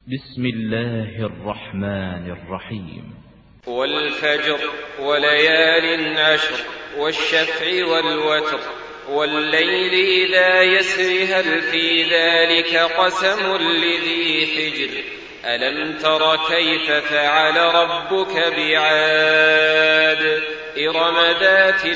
بسم الله الرحمن الرحيم. والفجر وليال عشر والشفع والوتر والليل إذا يسر هل في ذلك قسم لذي حجر ألم تر كيف فعل ربك بعاد إرم ذات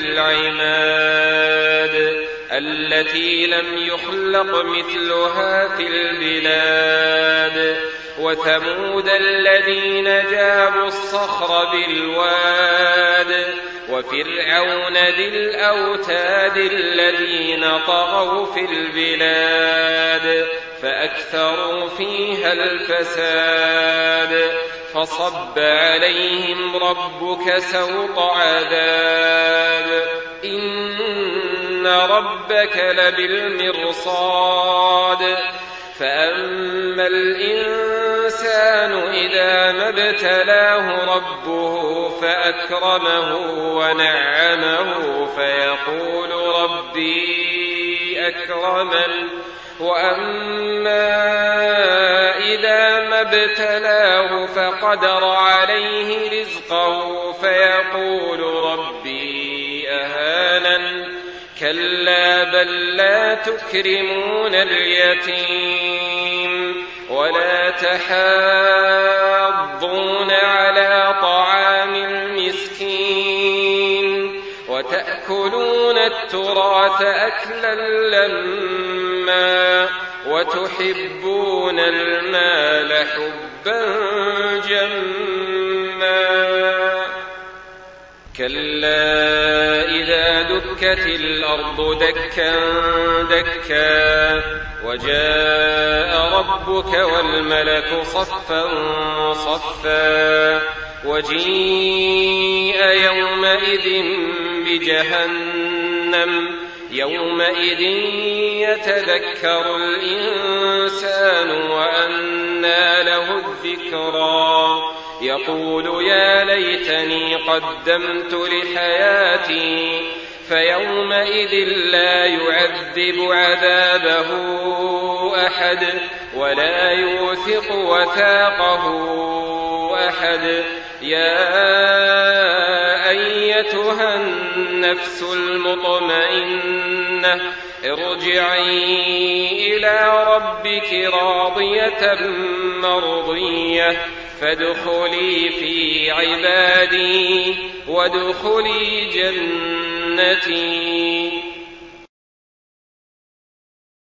العماد التي لم يخلق مثلها في البلاد وثمود الذين جابوا الصخر بالواد وفرعون ذي الأوتاد الذين طغوا في البلاد فأكثروا فيها الفساد فصب عليهم ربك سوط عذاب إن ربك لبالمرصاد فأما الإنسان إذا ما ابتلاه ربه فأكرمه ونعمه فيقول ربي أكرمن وأما إذا ما ابتلاه فقدر عليه رزقه فيقول ربي أهانن كلا بل لا تكرمون اليتيم ولا تحاضون على طعام المسكين وتأكلون التراث أكلا لما وتحبون المال حبا جما كلا إذا دكت الأرض دكا دكا وجاء ربك والملك صفا صفا وجيء يومئذ بجهنم يومئذ يتذكر الإنسان وأنى له الذكرى يقول يا ليتني قدمت لحياتي فيومئذ لا يعذب عذابه أحد ولا يوثق وثاقه أحد يا أيتها النفس المطمئنة ارجعي إلى ربك راضية مرضية فادخلي في عبادي وادخلي جنتي.